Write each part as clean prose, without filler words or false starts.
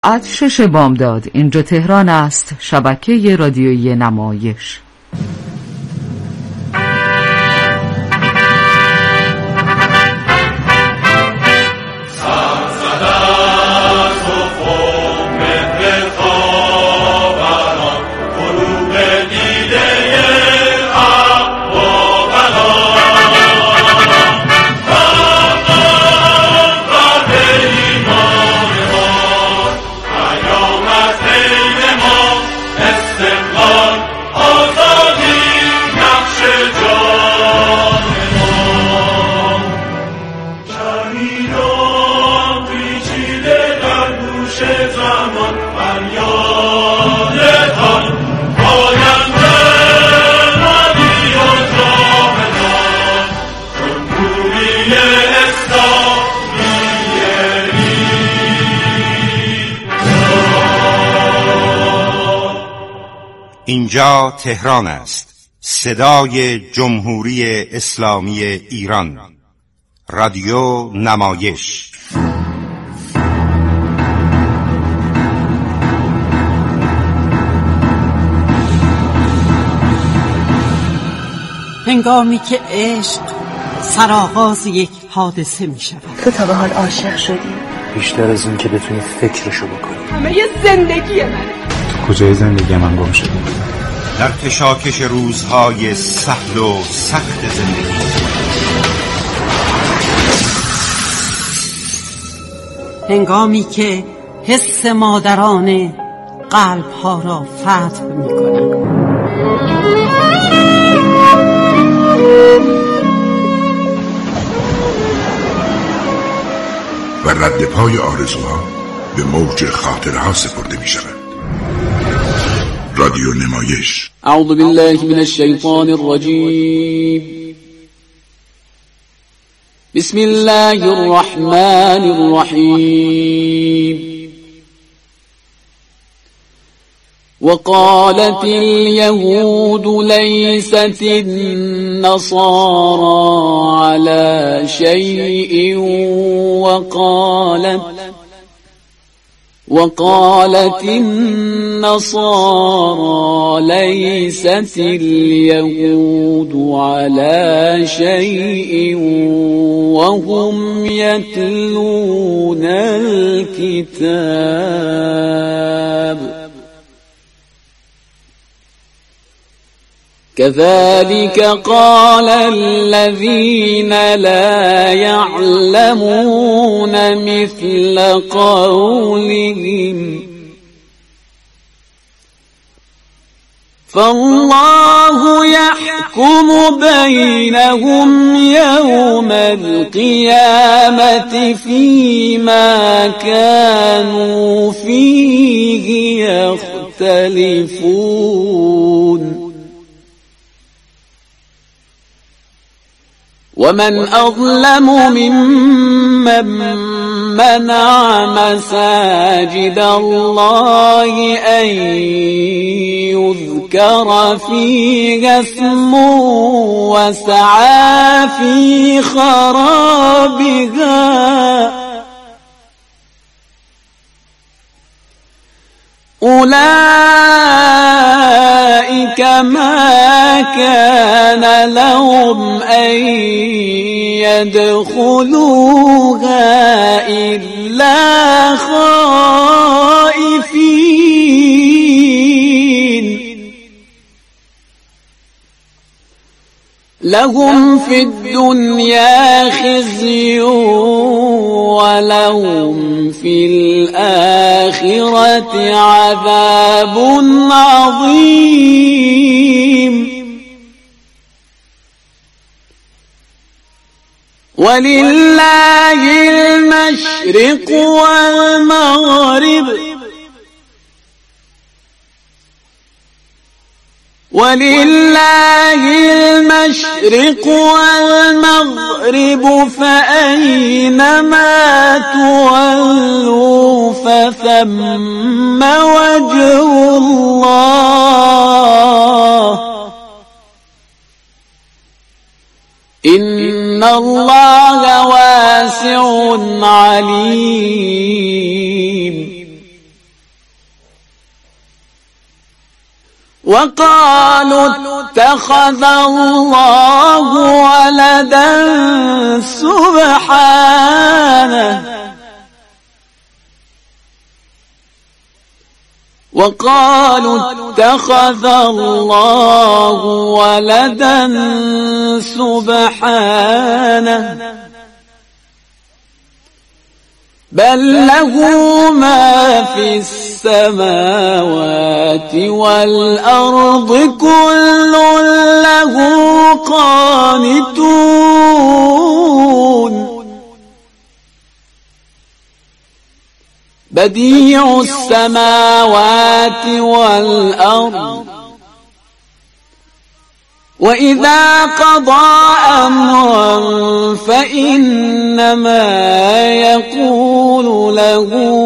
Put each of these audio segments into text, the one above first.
ساعت 6 بامداد. اینجا تهران است، شبکه رادیویی نمایش. اینجا تهران است، صدای جمهوری اسلامی ایران. رادیو نمایش. هنگامی که عشق سرآغاز یک حادثه می شود. تو تا به حال عاشق شدی؟ بیشتر از این که بتونی فکرشو بکنی. همه یه زندگی منه. تو کجای زندگی من گم شدی؟ در کشاکش روزهای سهل و سخت زندگی. هنگامی که حس مادرانه قلب‌ها را فتح می‌کند. و رد پای آرزوها به موج خاطرها سپرده می شود. رادیو نمایش. اعوذ بالله من الشیطان الرجیم. بسم الله الرحمن الرحیم. وقالت اليهود ليست النصارى على شيء وقالت النصارى ليست اليهود على شيء وهم يتلون الكتاب كذلك قال الذين لا يعلمون مثل قولهم فالله يحكم بينهم يوم القيامة فيما كانوا فيه يختلفون ومن أظلم ممن منع مساجد الله أن يذكر فيها اسمه وسعى في خرابها أولئك ما كان لهم أن يدخلوها إلا خائفين لهم في الدنيا خزي ولهم في الآخرة عذاب عظيم ولله المشرق والمغرب فأينما تولوا فثم وجه الله إن الله واسع عليم وقالوا اتخذ الله ولدا سبحانه وقالوا اتخذ الله ولدا سبحانه بل له ما في السماوات والأرض كل له قانتون بديع السماوات والأرض وإذا قضى أمرا فإنما يقول له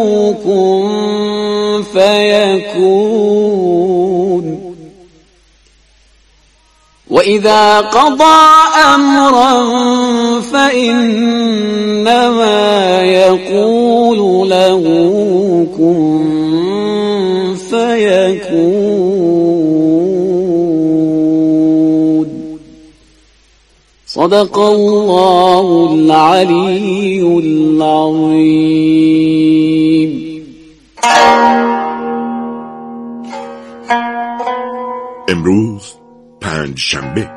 كن فيكون وإذا قضى أمرا فإنما يقول له كن فيكون صدق الله العلي العظيم. امروز پنجشنبه.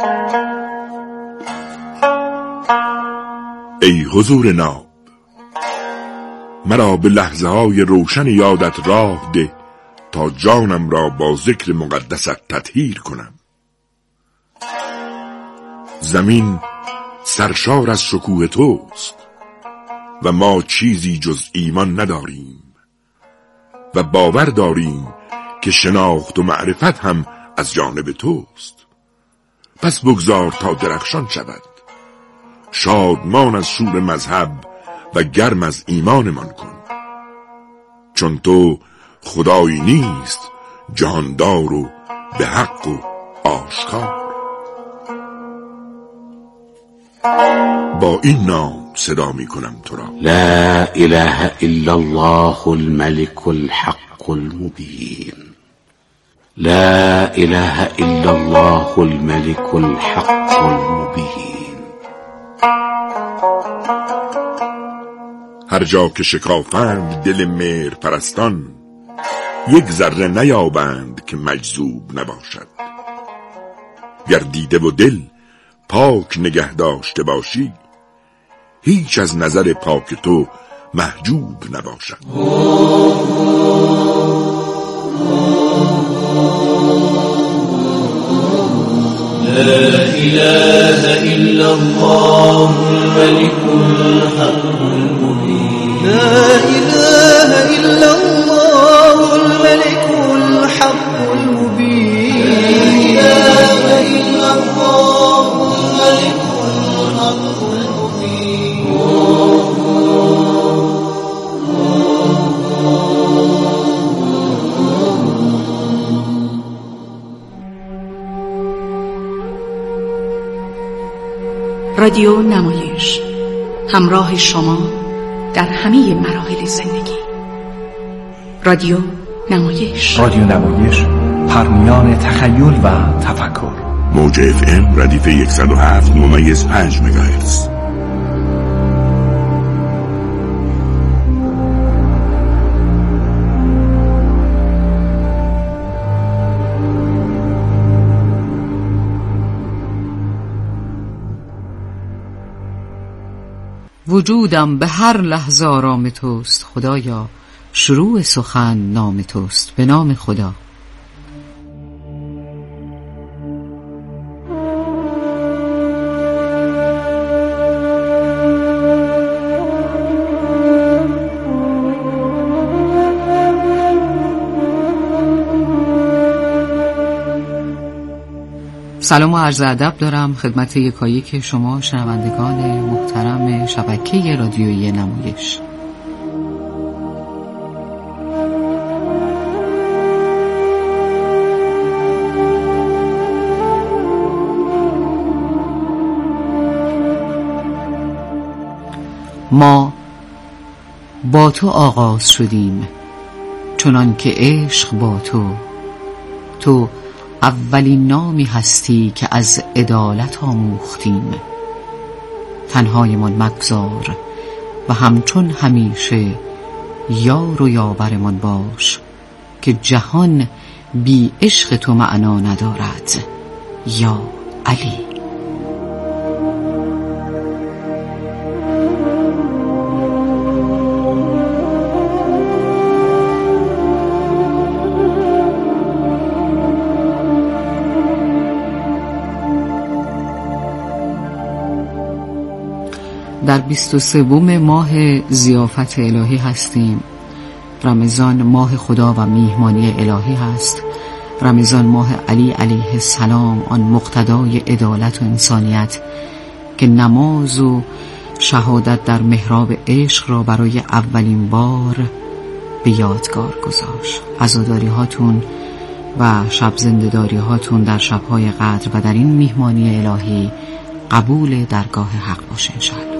ای حضور ناب، مرا به لحظه های روشن یادت راه ده تا جانم را با ذکر مقدست تطهیر کنم. زمین سرشار از شکوه توست و ما چیزی جز ایمان نداریم و باور داریم که شناخت و معرفت هم از جانب توست. پس بگذار تا درخشان شود، شادمان از شور مذهب و گرم از ایمانمان کن، چون تو خدایی نیست جهاندار و به حق و آشکار. با این نام صدا می کنم تو را: لا اله الا الله الملك الحق المبين. لا اله الا الله الملك الحق المبين. هر جا که شکافند دل مهر پرستان، یک ذره نیابند که مجذوب نباشد. گر دیده و دل پاک نگه داشته باشی، هیچ از نظر پاک تو محجوب نباشد. لا إله إلا الله الملك الحق المبين. لا إله إلا الله الملك الحق المبين. لا إله إلا الله الملك الحق المبين. رادیو نمایش، همراه شما در همه مراحل زندگی. رادیو نمایش. رادیو نمایش، پرمیان تخیل و تفکر. موج FM ردیف 107.5 مگاهرتز. وجودم به هر لحظه آرام توست خدایا، شروع سخن نام توست. به نام خدا. سلام و عرض ادب دارم خدمت یکایک شما شنوندگان محترم شبکه رادیویی نمایش. ما با تو آغاز شدیم، چنان که عشق با تو اولین نامی هستی که از عدالت آموختیم. تنهایمان مگذار و همچون همیشه یار و یاورمان باش، که جهان بی عشق تو معنا ندارد یا علی. در 23 ماه ضیافت الهی هستیم. رمضان ماه خدا و میهمانی الهی هست. رمضان ماه علی علیه السلام، آن مقتدای عدالت و انسانیت که نماز و شهادت در محراب عشق را برای اولین بار به یادگار گذاشت. عزاداری هاتون و شب زنده‌داری هاتون در شب‌های قدر و در این میهمانی الهی قبول درگاه حق باشه انشاءالله.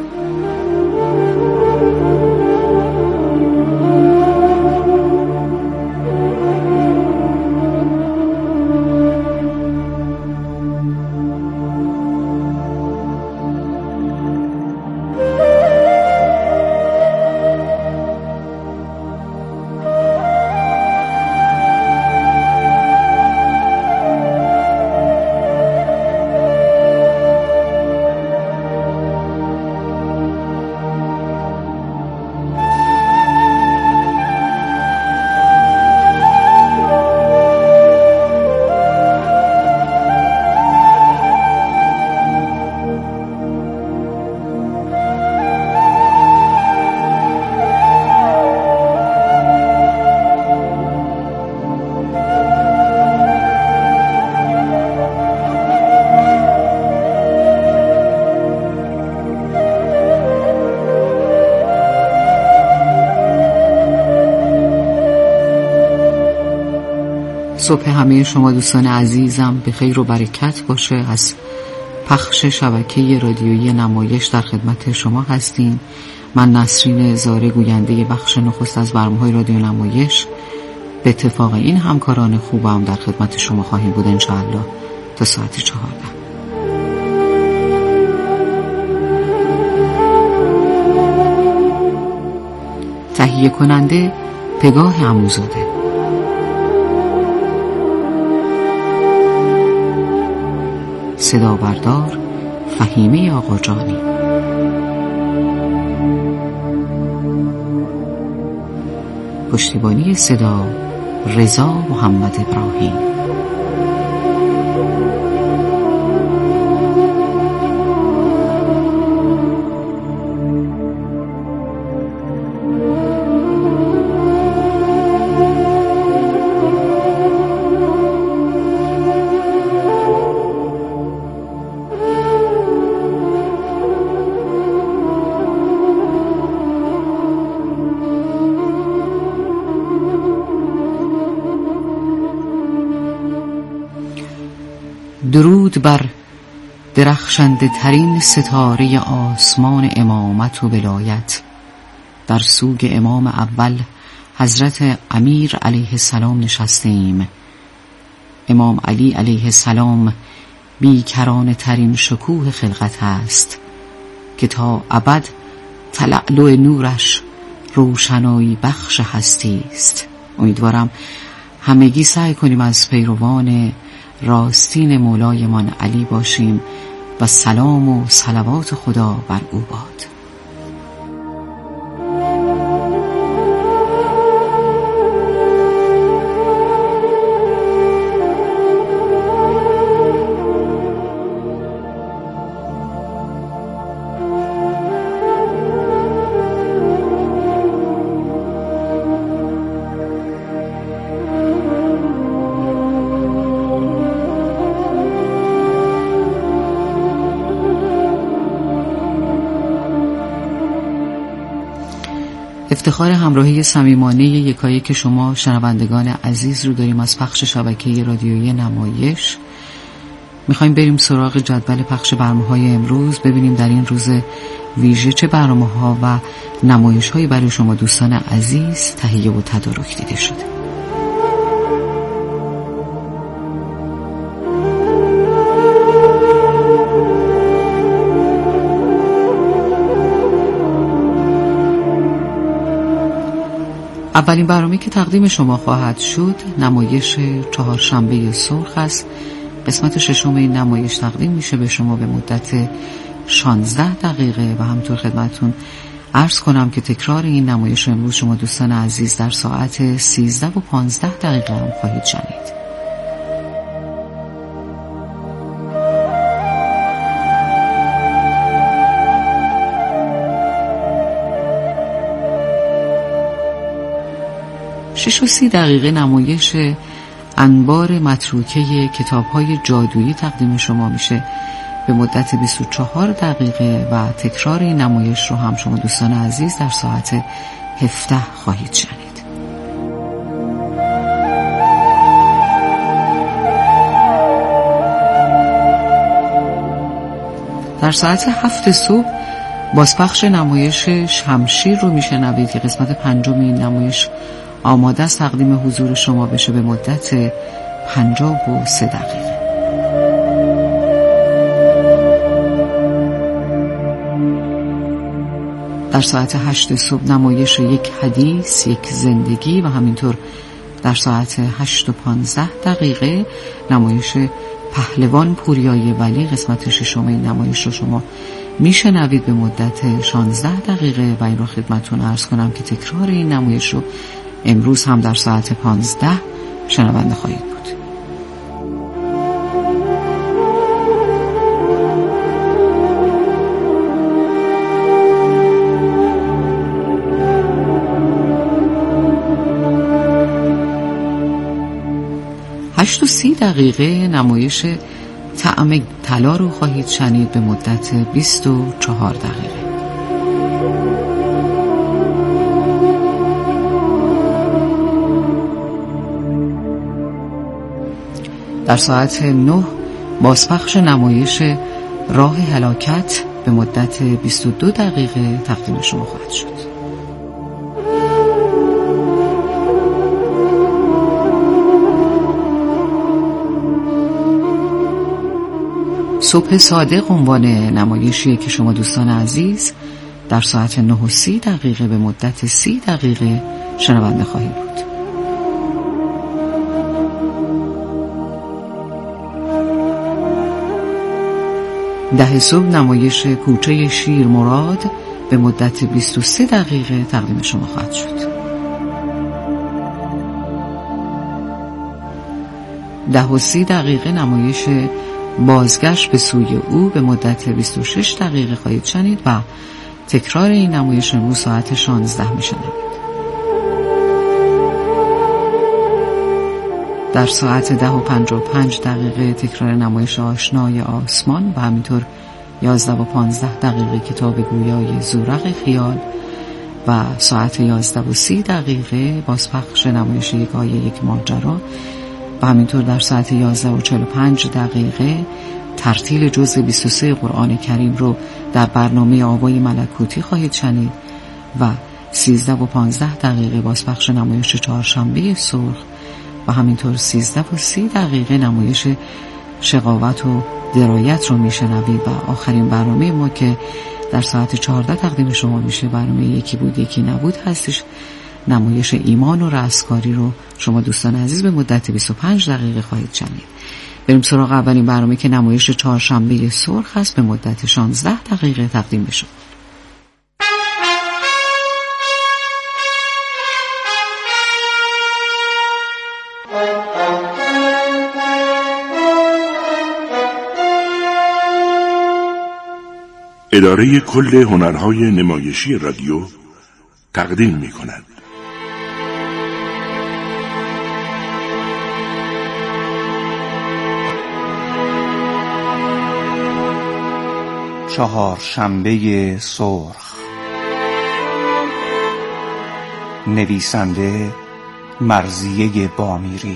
صبح همه شما دوستان عزیزم به خیر و برکت باشه. از پخش شبکه رادیویی نمایش در خدمت شما هستیم. من نسرین زاره، گوینده بخش نخست از برنامه‌های رادیو نمایش، به اتفاق این همکاران خوبم در خدمت شما خواهیم بود انشاءالله تا ساعت 14. تهیه کننده پگاه عموزاده، صدا بردار فهیمه آقاجانی، پشتیبانی صدا رضا محمد ابراهیم. درود بر درخشنده ترین ستاره آسمان امامت و ولایت، در سوگ امام اول حضرت امیر علیه السلام نشسته ایم. امام علی علیه السلام بیکرانه ترین شکوه خلقت است که تا ابد تلألؤ نورش روشنایی بخش هستی است. امیدوارم همگی سعی کنیم از پیروان راستین مولایمان علی باشیم و سلام و صلوات خدا بر او باد. افتخار همراهی صمیمانه یکایک شما شنوندگان عزیز رو داریم از پخش شبکه رادیویی نمایش. میخوایم بریم سراغ جدول پخش برنامه‌های امروز، ببینیم در این روز ویژه چه برنامه‌ها و نمایش‌هایی برای شما دوستان عزیز تهیه و تدارک دیده شده. اولین برنامه که تقدیم شما خواهد شد نمایش چهارشنبه سرخ است. قسمت ششم این نمایش تقدیم میشه به شما به مدت 16 دقیقه و همطور خدمتتون عرض کنم که تکرار این نمایش امروز شما دوستان عزیز در ساعت 13 و 15 دقیقه هم خواهید شنید. شش و 30 دقیقه نمایش انبار متروکه کتاب‌های جادویی تقدیم شما میشه به مدت 24 دقیقه و تکرار این نمایش رو هم شما دوستان عزیز در ساعت 17 خواهید شنید. در ساعت 7 صبح بازپخش نمایش شمشیر رو میشنوید که قسمت پنجم این نمایش آماده است تقدیم حضور شما بشه به مدت 53 دقیقه. در ساعت 8 صبح نمایش یک حدیث یک زندگی و همینطور در ساعت 8 و 15 دقیقه نمایش پهلوان پوریای ولی قسمت ششم این نمایش رو شما میشنوید به مدت 16 دقیقه و این رو خدمتتون عرض کنم که تکرار این نمایش رو امروز هم در ساعت 15 شنونده خواهید بود. هشت و 30 دقیقه نمایش طعم طلا رو خواهید شنید به مدت 24 دقیقه. در ساعت 9 بازپخش نمایش راه هلاکت به مدت 22 دقیقه تقدیم شما خواهد شد. صبح صادق عنوان نمایشی که شما دوستان عزیز در ساعت 9 و 30 دقیقه به مدت 30 دقیقه شنونده خواهید بود. ده صبح نمایش کوچه شیر مراد به مدت 23 دقیقه تقدیم شما خواهد شد. 10 و 30 دقیقه نمایش بازگشت به سوی او به مدت 26 دقیقه خواهید شنید و تکرار این نمایش امروز ساعت 16 میشنوید. در ساعت 10 و 55 دقیقه تکرار نمایش آشنای آسمان و همینطور 11 و 15 دقیقه کتاب گویای زورق خیال و ساعت 11 و 30 دقیقه بازپخش نمایش یک آیه یک ماجرا و همینطور در ساعت 11 و 45 دقیقه ترتیل جزء 23 قرآن کریم رو در برنامه آوای ملکوتی خواهید شنید و 13 و 15 دقیقه بازپخش نمایش چهارشنبه سرخ و همینطور 13 و 30 دقیقه نمایش شقاوت و درایت رو میشنوید و آخرین برنامه ما که در ساعت 14 تقدیم شما میشه برنامه یکی بود یکی نبود هستش. نمایش ایمان و رستگاری رو شما دوستان عزیز به مدت 25 دقیقه خواهید شنید. بریم سراغ اولین برنامه که نمایش چهارشنبه سرخ است به مدت 16 دقیقه تقدیم بشه. اداره کل هنرهای نمایشی رادیو تقدیم می کند. چهارشنبه سرخ. نویسنده مرضیه بامیری.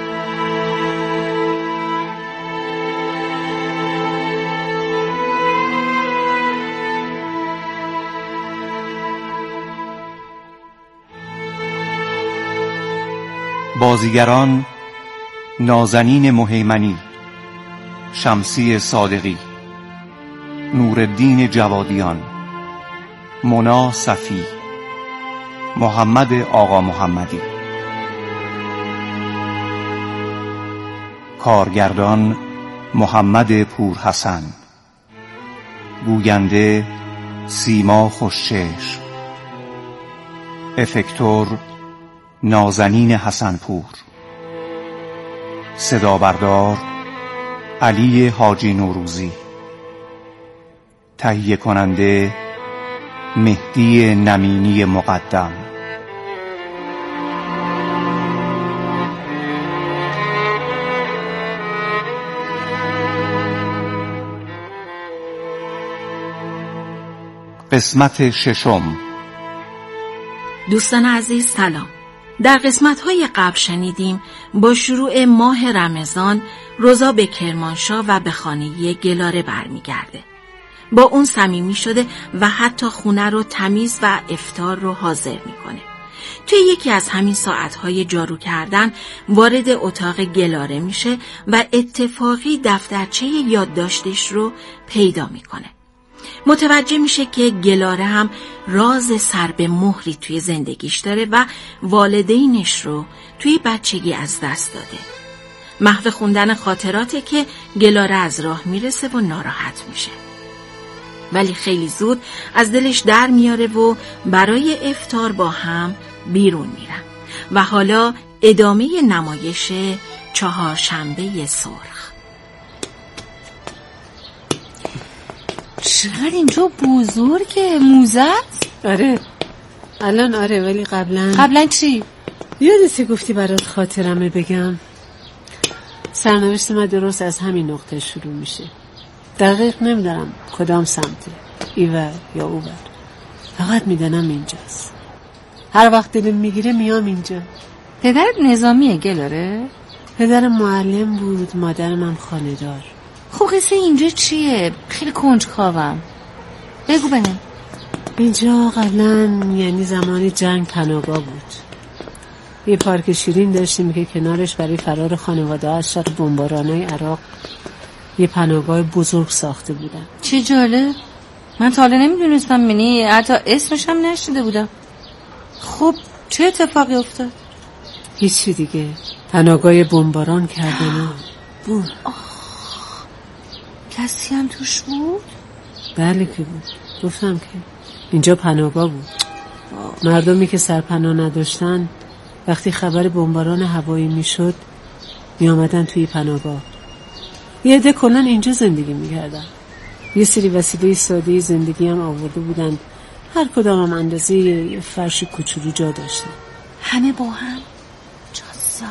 بازیگران: نازنین مهیمنی، شمسی صادقی، نورالدین جوادیان، مونا صفی، محمد آقا محمدی. کارگردان محمد پورحسن. گوینده سیما خوشچشم. افکتور نازنین حسنپور. صدابردار علی حاجی نوروزی. تهیه کننده مهدی نمینی مقدم. قسمت ششم. دوستان عزیز سلام. در قسمت‌های قبل شنیدیم با شروع ماه رمضان رضا به کرمانشاه و به خانه گلاره برمیگرده. با اون صمیمی شده و حتی خونه رو تمیز و افطار رو حاضر میکنه. توی یکی از همین ساعتهای جارو کردن وارد اتاق گلاره میشه و اتفاقی دفترچه یادداشتش رو پیدا میکنه. متوجه میشه که گلاره هم راز سر به مهری توی زندگیش داره و والدینش رو توی بچگی از دست داده. محو خوندن خاطراته که گلاره از راه میرسه و ناراحت میشه. ولی خیلی زود از دلش در میاره و برای افطار با هم بیرون میرن. و حالا ادامه نمایش چهارشنبه سرخ. چقدر اینجا بزرگه، موزه است؟ آره الان آره، ولی قبلا چی؟ یادتی گفتی برات خاطرمه بگم؟ سرنوشت من درست از همین نقطه شروع میشه. دقیق نمیدارم کدام سمته، ایور یا اوور، فقط میدانم اینجاست. هر وقت دلم میگیره میام اینجا. پدرت نظامیه گلاره؟ پدرم معلم بود، مادرم هم خانه‌دار. خب قصه اینجا چیه؟ خیلی کنجکاوم، بگو بهم. اینجا قبلا یعنی زمان جنگ پناهگاه بود. یه پارک شیرین داشتیم که کنارش برای فرار خانواده از شر بمباران‌های عراق یه پناهگاه بزرگ ساخته بودن. چه جالب، من تا حالا نمیدونستم، منی حتی اسمش هم نشنیده بودم. خب چه اتفاقی افتاد؟ هیچی دیگه، پناهگاه بمباران کردن بود. کسی هم توش بود؟ بله که بود، گفتم که اینجا پناهگاه بود. مردمی که سرپناه نداشتن وقتی خبر بمباران هوایی میشد می آمدن توی پناهگاه. یه عده کلن اینجا زندگی میکردن. یه سری وسیله ساده زندگی هم آورده بودن، هر کدام هم اندازه یه فرش کوچولو جا داشتن. همه با هم؟ چه سخت.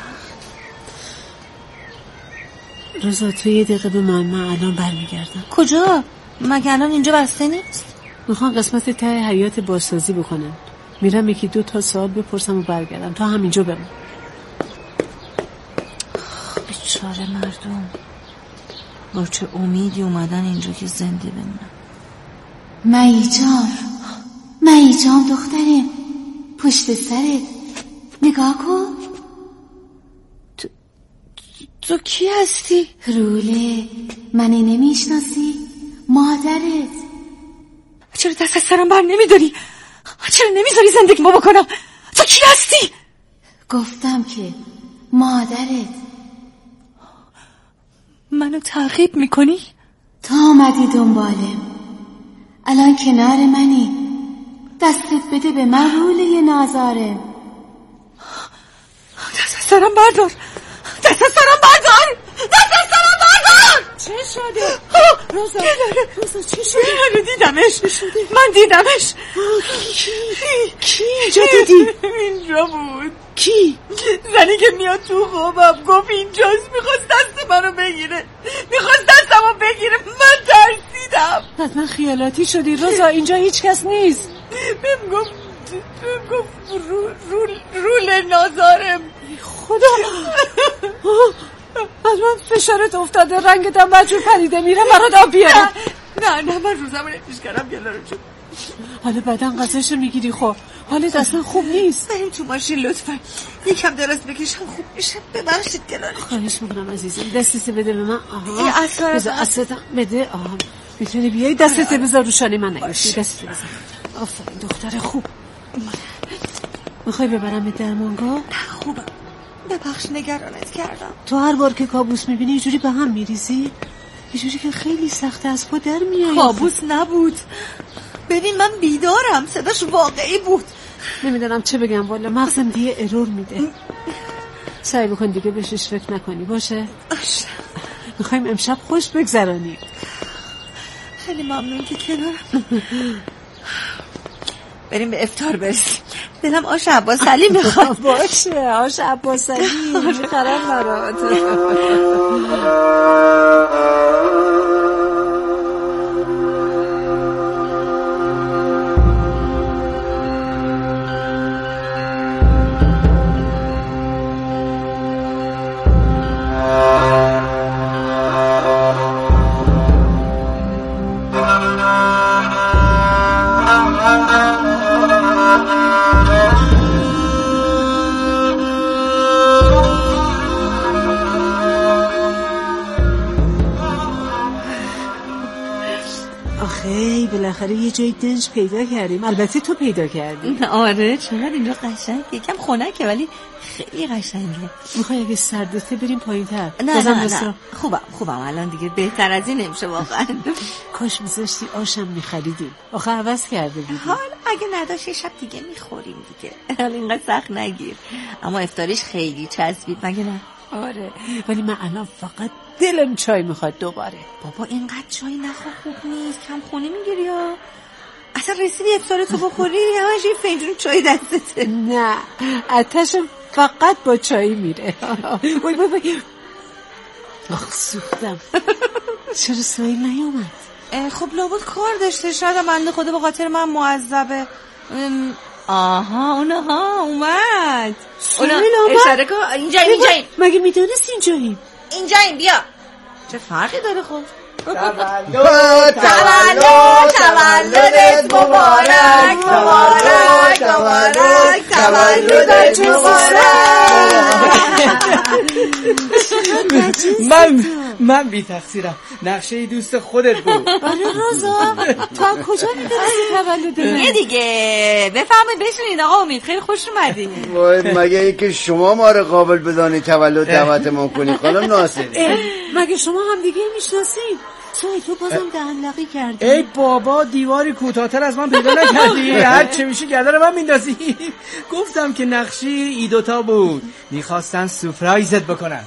رضا تو یه دقیقه به من الان برمیگردم. کجا؟ مگه الان اینجا بسته نیست؟ میخوام قسمت ته حیات بازسازی بکنم. میرم یکی دو تا سوال بپرسم و برگردم. تا همینجا بمون. بیچاره مردم با چه امیدی اومدن اینجا که زنده بمونن. مایی جان دخترم، پشت سرت نگاه کن. تو کی هستی؟ روله، منی نمیشناسی؟ مادرت. چرا دست از سرم بر نمیداری؟ چرا نمیذاری زندگیمو بکنم؟ تو کی هستی؟ گفتم که مادرت. منو تعقیب میکنی؟ تا آمدی دنبالم، الان کنار منی. دستت بده به من روله نازارم. دست از سرم بردار. چه شده؟ روزا چی شده؟ من دیدمش. کی اینجا دیدی؟ اینجا بود. کی؟ زنی که میاد تو خوابم گفت اینجاست، میخواست دست منو بگیره، میخواست دستمو بگیره. من ترسیدم. حتما خیالاتی شدی رضا، اینجا هیچ کس نیست. بهم گفت رول نازارم. خدا از من فشارت افتاده، رنگتم بدجور پریده، میرم برات آب بیارم. نه من روزمو نمیش کردم گلاره جون. حالا بعدا قضاشو میگیری. خب حالت اصلا خوب نیست. بریم تو ماشین لطفا، یکم دراز بکشم خوب میشه. ببخشید گلاره جون. خواهش میکنم عزیزم، دستت بده به من. این اصلا بده. میتونی بیایی دستت بذار رو شانه من. نگوشی دستت بذار. آفرین دختر خوب. میخوای ببرم درمانگاه؟ خوبم، ببخش نگرانت کردم. تو هر بار که کابوس میبینی اینجوری به هم میریزی؟ اینجوری که خیلی سخته از پا در میای. کابوس نبود، ببین من بیدارم، صداش واقعی بود. نمیدونم چه بگم والا، مغزم دیگه ارور میده. سعی بکن دیگه بهش فکر نکنی باشه؟ میخوایم امشب خوش بگذرانی. خیلی ممنون که کنارم. بریم به افطار برسیم. دلم آش عباسعلی میخواد. باشه آش عباسعلی میخرم برات. بالاخره یه جای دنج پیدا کردیم. البته تو پیدا کردی. آره چقدر اینجا قشنگه. یکم خنکه ولی خیلی قشنگه. میخوای اگه سردته بریم پایین‌تر؟ نه خوبم الان دیگه بهتر از این نمیشه واقعا. کاش میذاشتی آشم میخریدیم. آخه عوض کرده بودیم. حالا اگه نداشت یه شب دیگه میخوریم دیگه. حالا اینقدر سخت نگیر. اما افطاریش خیلی چسبید مگه نه؟ آره ولی من الان فقط دلم چای میخواد دوباره. بابا اینقدر چای نخور، خوب نیست، کم خونه میگیری یا اصلا رسیدی افطارتو بخوری همش یه فنجون چای دستته. نه آتشم فقط با چای میره. وای آخ سوختم. چرا سویل نیامد؟ خب لابد کار داشته، شاید بنده خدا به خاطر من معذبه. آها اونها اومد. سویل آمد؟ اشاره کن اینجاییم. مگه میدونست اینجاییم؟ بیا. چه فرقی داره خب؟ تولدت مبارک، تولدت مبارک. من بی تقصیرم، نقشه دوست خودت بود. آره روزا تو از کجا میدونستی تولد من؟ دیگه بفهمید بشینید آقا امید، خیلی خوش اومدید. وای مگه ای که شما ما رو قابل بدانی تولد دعوتمون کنی خانم ناصری؟ مگه شما هم دیگه میشناسید؟ تو بازم دهنلقی کردی. ای بابا دیواری کوتاه‌تر از من پیدا نکردی؟ هر چه میشه گردن من میندازی. گفتم که نقشی ای دوتا بود، میخواستن سورپرایزت بکنن.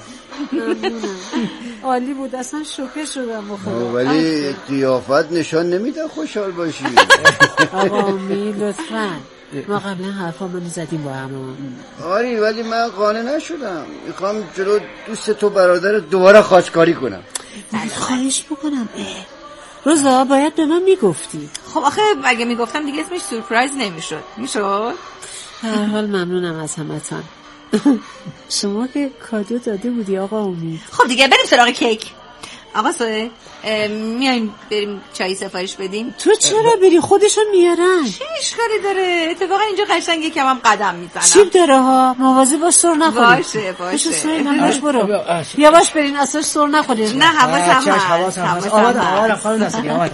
عالی بود، اصلا شوکه شدم بخدا. ولی قیافت نشان نمیده خوشحال باشی. آقا امید لطفاً ما قبلا حرفا منو زدیم با همون. آری ولی من قانع نشدم، میخوام جلو دوست تو برادر دوباره خواستگاری کنم. خواهش بکنم روزا باید به من میگفتی. خب آخه اگه میگفتم دیگه اسمش سورپرایز نمیشد. میشد؟ هر حال ممنونم از همتون. شما که کادو داده بودی آقا امید. خب دیگه بریم سراغ کیک. آقا سوه میایم بریم چای سفارش بدیم. تو چرا بری؟ خودشون میارن. چه اشکالی داره؟ اتفاقا اینجا قشنگه که هم قدم میزنم. چیب داره ها، مواظب باش سر نخوری. باشه باش برو. یواش برین اساس سر نخوری. نه حواسم هست. آمدم خانم ناصری آمدم.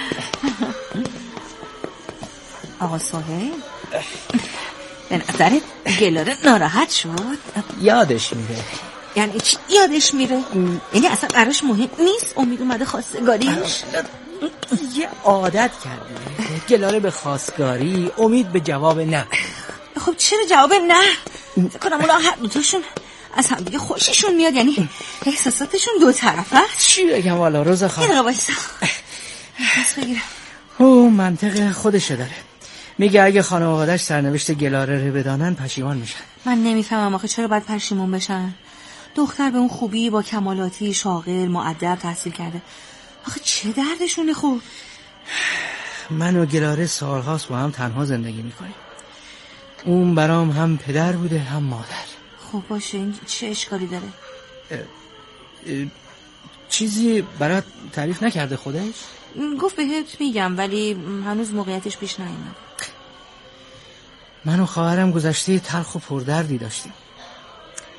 آقا سوهیل به نظرت گلاره ناراحت شد؟ یادش میره. یعنی چی یادش میره؟ یعنی اصلا براش مهم نیست امید اومده خواستگاریش؟ یه عادت کرده گلاره به خواستگاری، امید به جواب نه. خب چرا جواب نه؟ کنم اونا هر دوتاشون از هم دیگه خوششون میاد، یعنی احساساتشون دو طرفه. چی بگم والا روزا خانم؟ یه دقیقه بایستا پس بگیرم. منطق خودشه داره. میگه اگه خانواده‌اش سرنوشت گلاره رو بدانن پشیمان میشن. من نمیفهمم آخه چرا باید پشیمون بشن؟ دختر به اون خوبی با کمالاتی شاغل مؤدب تحصیل کرده، آخه چه دردشونه؟ خوب من و گلاره سالهاست با هم تنها زندگی میکنیم. اون برام هم پدر بوده هم مادر. خب باشه، این چه اشکالی داره؟ چیزی برات تعریف نکرده خودش؟ گفت بهت میگم ولی هنوز موقعیتش پیش نیومد. من و خواهرم گذشته تلخ و پردردی داشتیم.